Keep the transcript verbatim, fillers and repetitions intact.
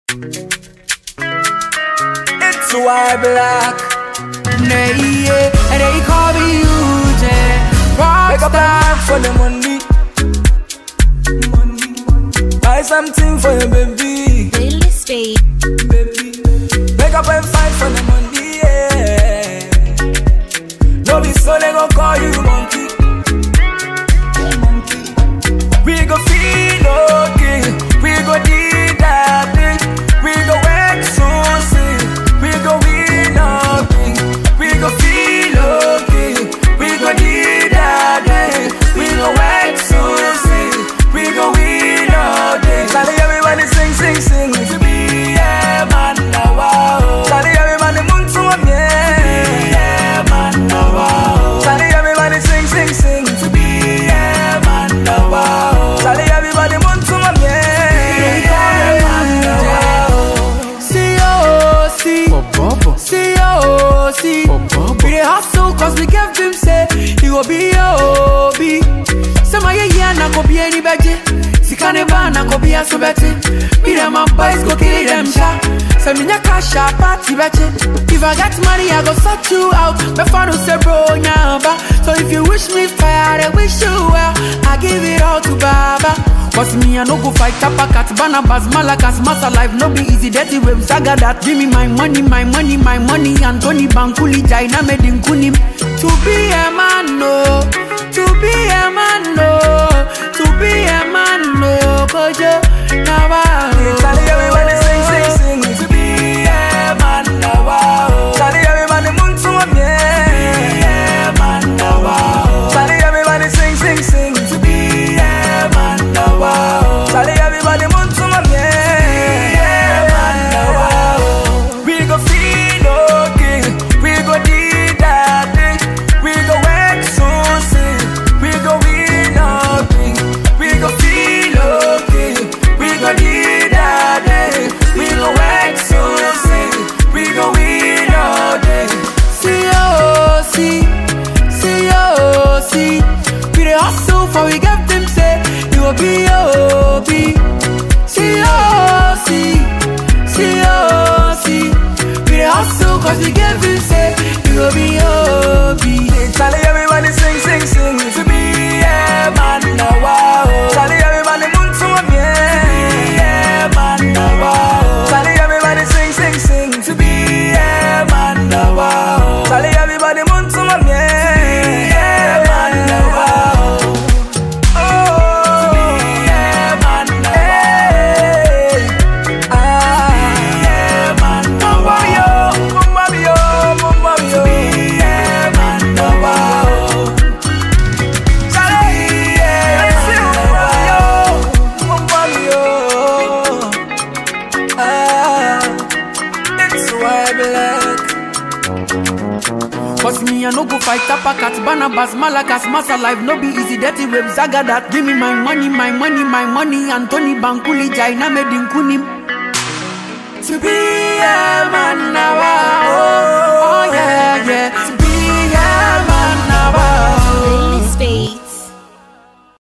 It's why black. Nay, yeah, and they call me huge. Make up time for the money. Money. Buy something for your baby. Playlist babe. Baby. Make up and fight for the money, yeah. No be so they gon' call you monkey. Monkey. We go feel okay. We go do that thing. We go work so sick. We go win nothing. We go feel okay. We go do that thing. We go work so sick. We go win nothing. Charlie, everybody sing, sing, sing. To be a man now, wow. Charlie, everybody moon to a man. Yeah, man now, wow. Charlie, everybody sing, sing, sing. To be a man now, wow. Charlie, everybody moon to a man. Yeah, man now, wow. C O C, C O C. We dey hustle cause we give him say he go be O B. Some of you here na go be any beje. Sikane ba na go be a so better. Me them my boys go kill them sha. Say me nya cash a party beche. If I got money I go sort you out. Me follow say bro nyamba. So if you wish me fire, I wish you well. I give it all to Baba. Cause me I no go fight tapa cat Barnabas Malakas Massa life no be easy dirty waves saga that. Give me my money, my money, my money. Anthony Bankuli Jaina made in Kunim. To be a man no, to be a man no, to be a man no. Kojo Nawa. Charlie, everybody sing, sing, sing. To be a man now, wow. Charlie, everybody moon to a man. Yeah, man now, wow. Charlie, everybody sing, sing, sing. To be a man now, wow. Charlie, everybody moon to a man. Yeah, man now, wow. We go feel okay. We go do that thing. We go work so sick. We go win nothing. We go feel okay. We go do that day. We go work so sick. We go win all day. C O C, C O C. We dey hustle for we get them say you will be O B. C O C, C O C. We dey hustle cause we get them say you will be O B. Charlie, everybody sing, sing, sing. To be a man now, wow. Charlie, everybody moon to a man. Yeah, man now, wow. Charlie, everybody sing, sing, sing. To be a man now, wow. Charlie, everybody moon to a man. Yeah, man now, wow. Oh, to be a man now, wow. Ah, yeah, man now, wow. Mumbabio, mumbabio, mumbabio. Cause me I no go fight tapa cat Barnabas Malakas Massa life no be easy dirty waves saga that. Give me my money, my money, my money. Anthony Bankuli Jaina made in Kunim. To be a